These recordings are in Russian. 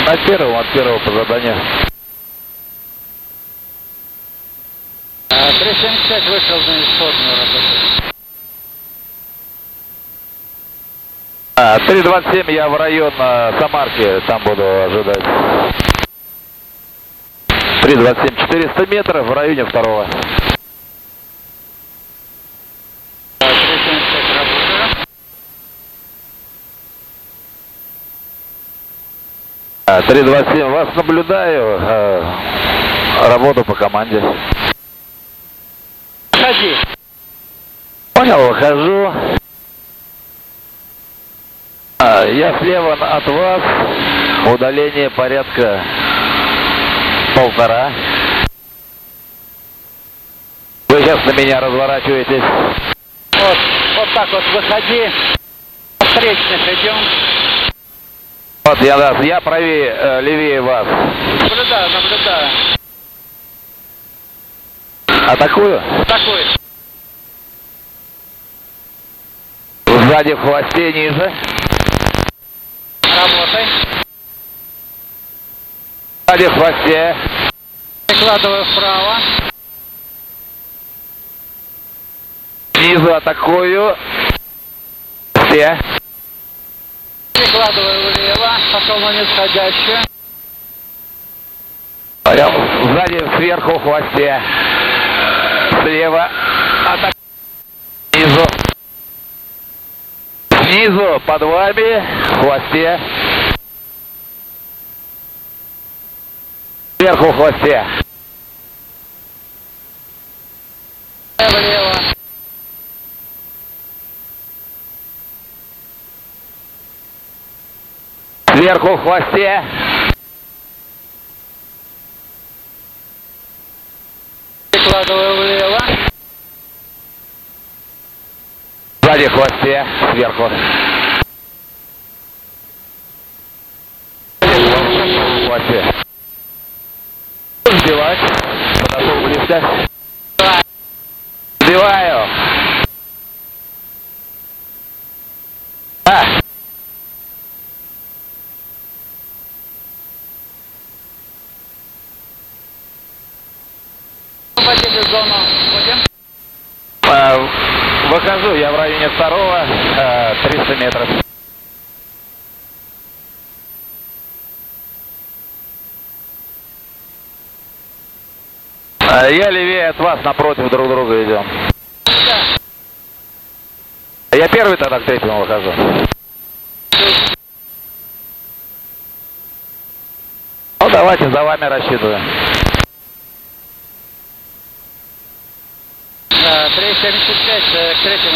На первом, от первого по заданию. 375 вышел на исходную работу. 327 я в район Самарки, там буду ожидать. 327, 400 метров в районе второго. 375 работаю. 327, вас наблюдаю, работу по команде. Выходи. Понял, выхожу. Я слева от вас, удаление порядка 1,5. Вы сейчас на меня разворачиваетесь. Вот так вот выходи. Встречных идем. Вот я правее, левее вас. Наблюдаю. Атакую. Такой. Сзади в хвосте ниже. Работай. Сзади в хвосте. Прикладываю вправо. Снизу атакую. Все. Прикладываю влево. Пошел на нисходящую. Сзади сверху в хвосте. Слева. Атакую. Снизу. Снизу под вами. В хвосте. Сверху в хвосте. Влево. Сверху в хвосте. Прикладываю влево. Сзади в хвосте. Сверху. В хвосте. Сбивать. Подошел близко. Сбиваю. Освободили зону. Будем. Выхожу, я в районе второго, 300 метров. Я левее от вас, напротив друг друга идем. Да. Я первый тогда к третьему выхожу. Ну давайте, за вами рассчитываю. 375 к третьему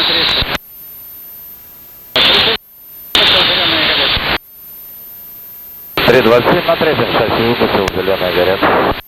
300. 327 на третьем шасси выпустил, зеленая горят.